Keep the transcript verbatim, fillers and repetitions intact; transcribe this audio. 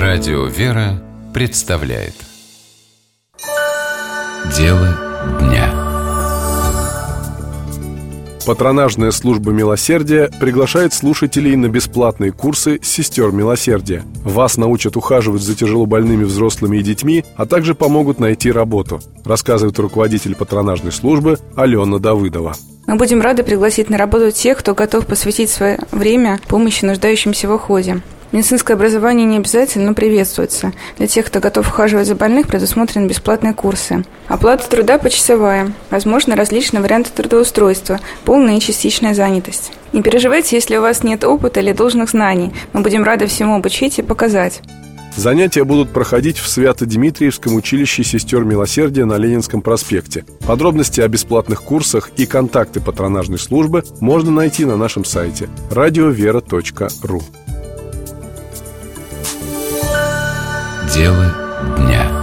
Радио «Вера» представляет Дело дня. Патронажная служба милосердия приглашает слушателей на бесплатные курсы сестер милосердия. Вас научат ухаживать за тяжелобольными взрослыми и детьми, а также помогут найти работу, рассказывает руководитель патронажной службы Алена Давыдова. Мы будем рады пригласить на работу тех, кто готов посвятить свое время помощи нуждающимся в уходе. Медицинское образование не обязательно, но приветствуется. Для тех, кто готов ухаживать за больных, предусмотрены бесплатные курсы. Оплата труда почасовая. Возможны различные варианты трудоустройства, полная и частичная занятость. Не переживайте, если у вас нет опыта или должных знаний. Мы будем рады всему обучить и показать. Занятия будут проходить в Свято-Дмитриевском училище сестер милосердия на Ленинском проспекте. Подробности о бесплатных курсах и контакты патронажной службы можно найти на нашем сайте радио вера точка ру. Дело дня.